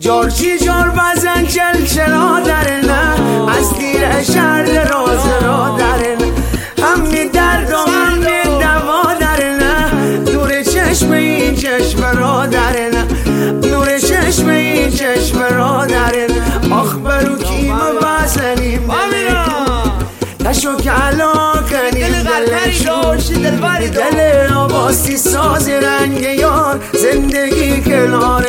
جارچی جار بزن چل چرا درنه از تیر شرد راز را درنه همی درد و همی دوا درنه نور چشم این چشم را درنه نور چشم این چشم را درنه آخ برو کیم بزنیم نشو که علا کنیم دل آباستی ساز رنگ یار زندگی کنار